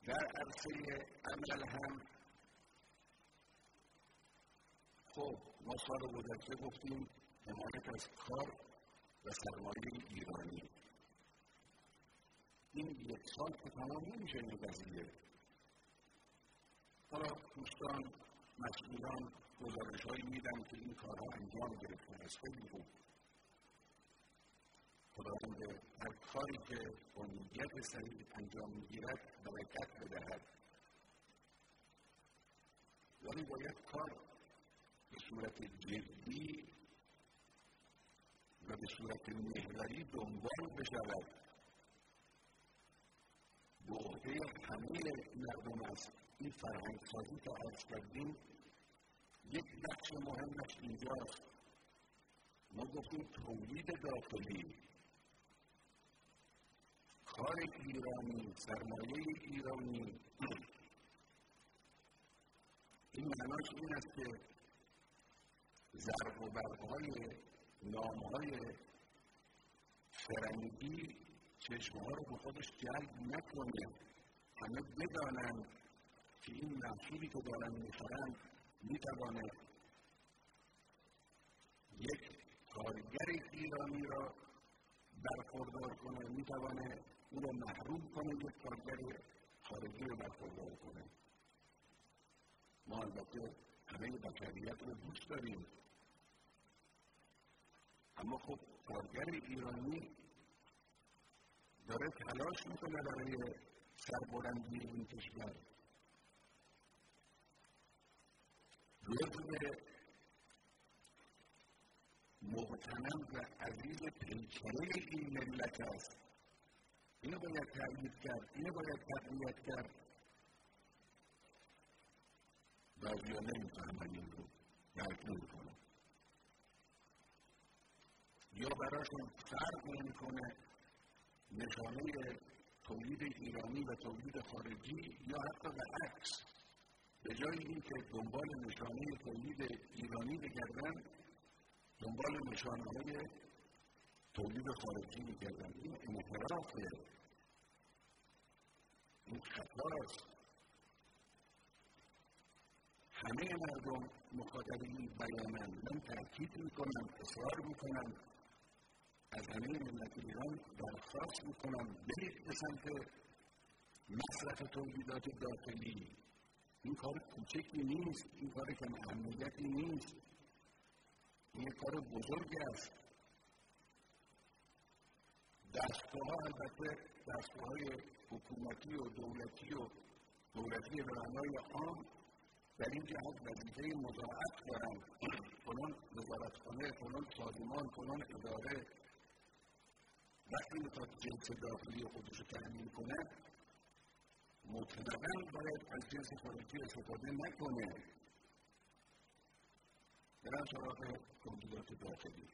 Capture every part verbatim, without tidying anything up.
در عرصه عمل هم خب ما سال گذشته گفتیم حمایت از کار و سرمایه ایرانی. این یک سال که تمام نمیشه این قضیه. حالا دوستان مسئولان گزارش‌هایی میدن که این کارها انجام گرفته است. خیلی خوب. خداوند هر کاری که با نیت صحیح انجام میگیرد برکت بدهد. ولی باید کار به صورت جدی و به صورت محوری دنبال بشود. به عهده همه مردم است. این فرهنگسازی که عرض کردیم یک بخش مهمش اینجاست. ما گفتیم تولید داخلی، کار ایرانی، سرمایه ایرانی. این معناش این است که ضرب و برق‌های نام‌های فرنگی چشم‌ها رو به خودش جلب نکنه. همه بدانند که این محصولی که دارن می‌خرند می‌تواند یک کارگر ایرانی را برخوردار کنه، می‌تواند او را محروم کنه یک کارگر خارجی را برخوردار کنه. ما البته همه بشریت رو دوست داریم، اما خب کارگر ایرانی داره تلاش میکنه برای سربلندی این کشور. جزو مغتنم و عزیز پیکره این ملت است. اینو باید تأیید کرد، اینو باید تقویت کرد. بعضیا نمیفهمن این رو، درک نمیکنن، یا براشون فرق نمیکنه نشانه تولید ایرانی و تولید خارجی، یا حتی بالعکس به جای اینکه دنبال نشانه تولید ایرانی بگردن دنبال نشانه‌های تولید خارجی میگردن. این انحرافه، این خطاست. همه مردم مخاطب این بیانن. من تأکید میکنم، اصرار میکنم، از همه ملت ایران درخواست میکنم برید به سمت مصرف تولیدات داخلی. این کار کوچکی نیست، این کار کم اهمیتی نیست، این کار بزرگ است. دستگاه ها البته دستگاه های حکومتی و دولتی و دولتی به معنای عام در این جهت وظیفه مضاعف دارند. فلان وزارتخانه، فلان سازمان، فلان اداره وقتی میخواد جنس داخلی خودش رو تأمین کنه مطلقاً باید از جنس خارجی استفاده نکنه، برن سراغ تولیدات داخلی.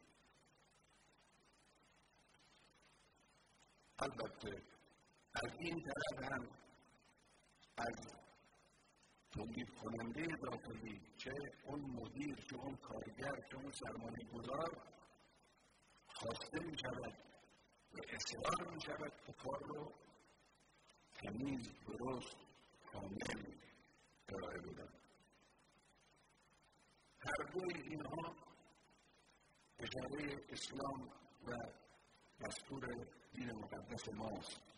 البته از این طرف هم از تولید کننده داخلی، چه اون مدیر، چه اون کارگر، چه اون سرمایه گذار، خواسته می شود و اصرار می شود که کار رو تمیز، درست، کامل ارائه بدن. هر دوی اینها اشاره اسلام و دستور دین مقدس ماست.